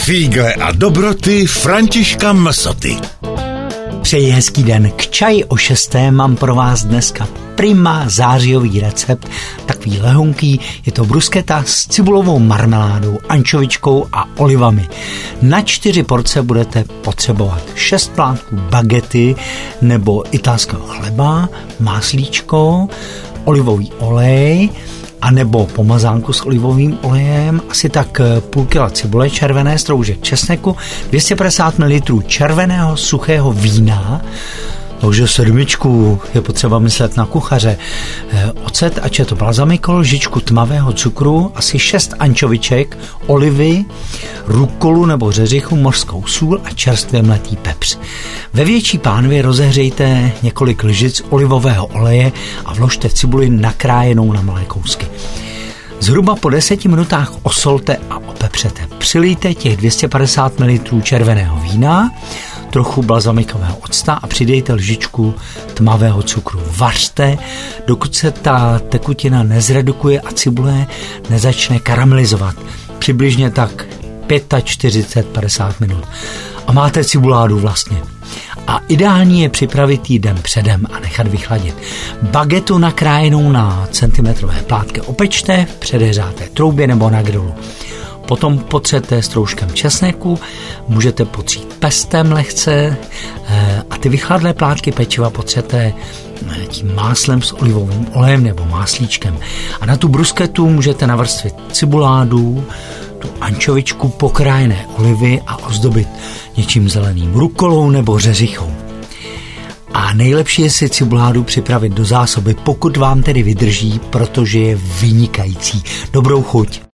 Fígle a dobroty Františka Msoty. Přeji hezký den. K čaji o 6. mám pro vás dneska prima zářijový recept, takový lehonký. Je to bruschetta s cibulovou marmeládou, ančovičkou a olivami. Na 4 porce budete potřebovat 6 plátků bagety nebo italského chleba, máslíčko, olivový olej, a nebo pomazánku s olivovým olejem, asi tak půl kila cibule červené, stroužek česneku, 250 ml červeného suchého vína, takže 7 je potřeba myslet na kuchaře, ocet, ač je to balzamiko, lžičku tmavého cukru, asi 6 ančoviček, olivy, rukolu nebo řeřichu, mořskou sůl a čerstvě mletý pepř. Ve větší pánvi rozehřejte několik lžic olivového oleje a vložte cibuli nakrájenou na malé kousky. Zhruba po 10 minutách osolte a opepřete. Přilijte těch 250 ml červeného vína, trochu balzamikového octa a přidejte lžičku tmavého cukru. Vařte, dokud se ta tekutina nezredukuje a cibule nezačne karamelizovat. Přibližně tak 45-50 minut. A máte cibuládu vlastně. A ideální je připravit ji den předem a nechat vychladit. Bagetu nakrájenou na centimetrové plátky opečte v předehřáté troubě nebo na grilu. Potom potřete stroužkem česneku, můžete potřít pestem lehce a ty vychladlé plátky pečiva potřete tím máslem s olivovým olejem nebo máslíčkem. A na tu brusketu můžete navrstvit cibuládu, tu ančovičku, pokrájené olivy a ozdobit něčím zeleným, rukolou nebo řeřichou. A nejlepší je si cibuládu připravit do zásoby, pokud vám tedy vydrží, protože je vynikající. Dobrou chuť.